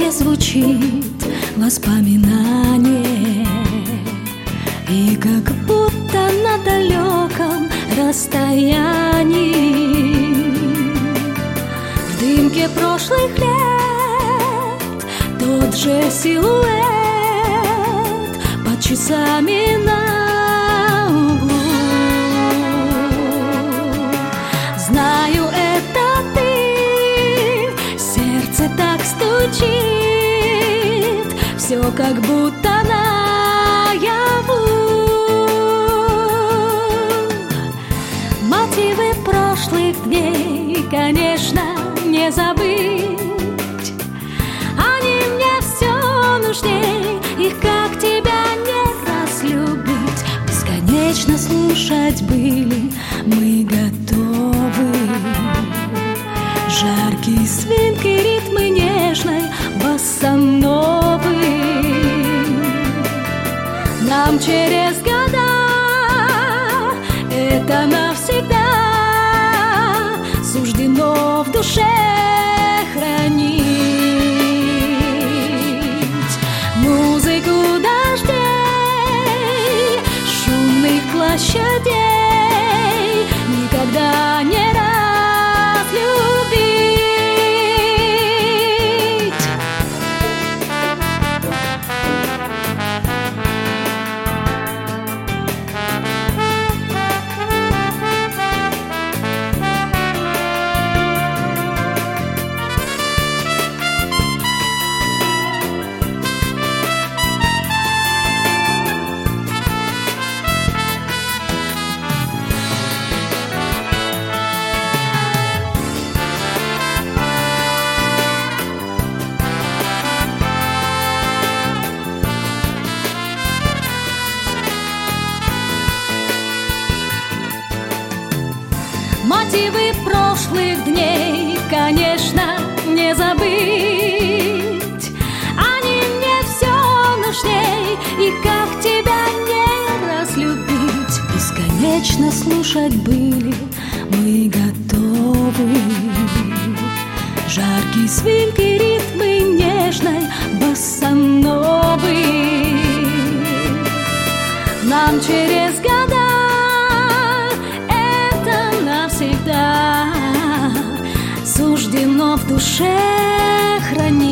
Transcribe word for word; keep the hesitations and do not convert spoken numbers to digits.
эхе звучит воспоминание, и как будто на далеком расстоянии в дымке прошлых лет тот же силуэт под часами на углу. Знаю, это ты, сердце так стучит, все как будто наяву. Мотивы прошлых дней, конечно, не забыть. Они мне все нужней, их как тебя не разлюбить. Бесконечно слушать были мы готовы. Жаркие свинки, ритмы нежной боссановы. Нам через года это навсегда суждено в душе хранить. Музыку дождей, шумных площадей никогда не разлюбить. Мотивы прошлых дней, конечно, не забыть. Они мне все нужней, и как тебя не разлюбить. Бесконечно слушать были мы готовы. Жаркие свинки, ритмы нежной боссановы. Нам через года навсегда суждено в душе хранить.